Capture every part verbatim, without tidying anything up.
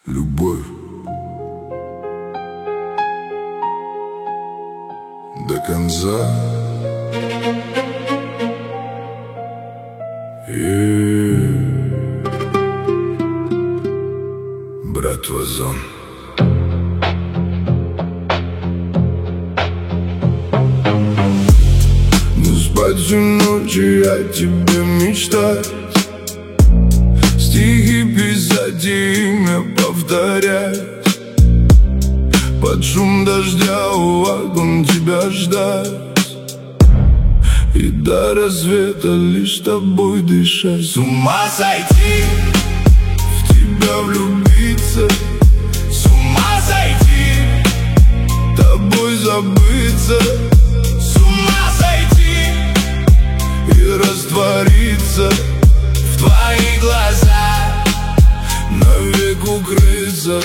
Любовь до конца. И братва Зон. Не спать всю ночь, и о тебе мечтать, стихи писать и имя повторять, под шум дождя у окон тебя ждать, и до рассвета лишь тобой дышать. С ума сойти, в тебя влюбиться, с ума сойти, тобой забыться, с ума сойти и раствориться в твоих глазах, навек укрыться.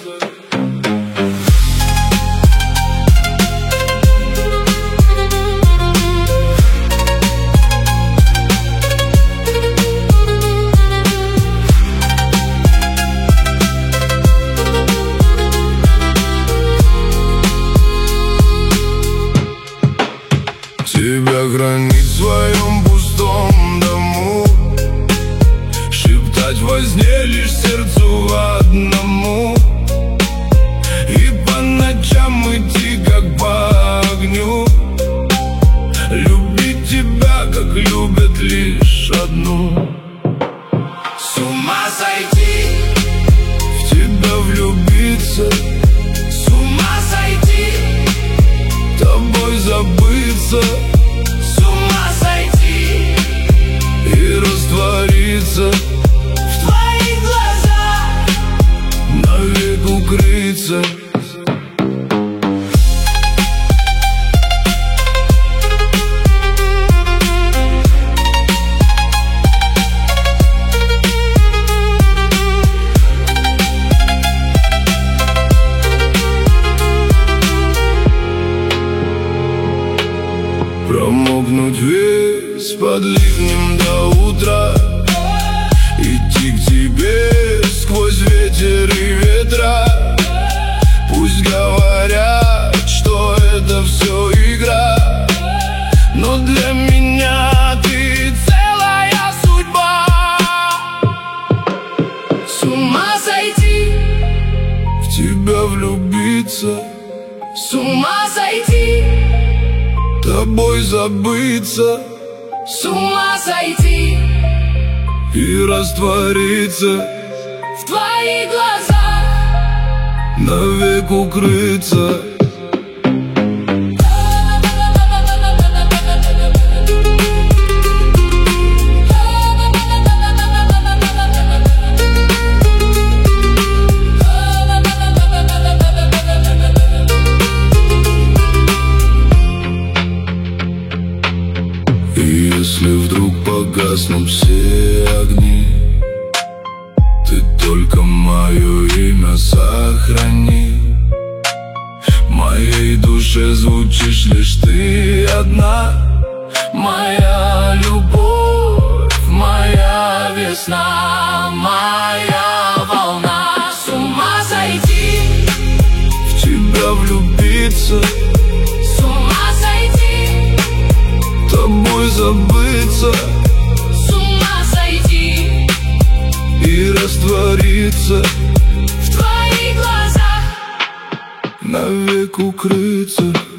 Тебя хранить в своем пустом дому, шептать во сне лишь сердцу одному, и по ночам идти как по огню, любить тебя, как любят лишь одну. С ума сойти, в тебя влюбиться, с ума сойти, тобой забыться, с ума сойти и раствориться в твоих глазах, навек укрыться. Промокнуть весь под ливнем до утра, идти к тебе сквозь ветер и ветра. Пусть говорят, что это все игра, но для меня ты целая судьба. С ума сойти, в тебя влюбиться, с ума сойти, тобой забыться, с ума сойти и раствориться в твоих глазах, навек укрыться. Если вдруг погаснут все огни, ты только мое имя сохрани. В моей душе звучишь лишь ты одна, моя любовь, моя весна, моя волна. С ума сойти, в тебя влюбиться, с ума сойти, тобой забыться, с ума сойти и раствориться в твоих глазах, навек укрыться.